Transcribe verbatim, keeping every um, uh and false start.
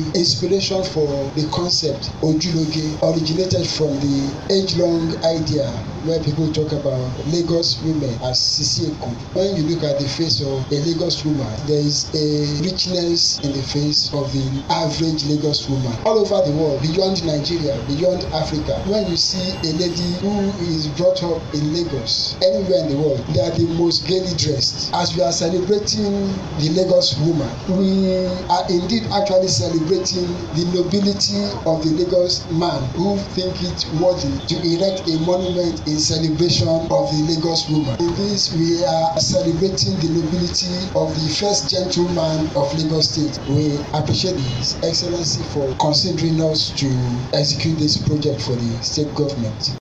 inspiration for the concept Ojuloge originated from the age-long idea where people talk about Lagos women as Sisi Ekun. When you look at the face of a Lagos woman, there is a richness in the face of the average Lagos woman. All over the world, beyond Nigeria, beyond Africa, when you see a lady who is brought up in Lagos, anywhere in the world, they are the most gaily dressed. As we are celebrating the Lagos woman, we are indeed actually celebrating the nobility of the Lagos man who think it worthy to erect a monument in celebration of the Lagos woman. In this, we are celebrating the nobility of the first gentleman of Lagos State. We appreciate His Excellency for considering us to execute this project for the state government.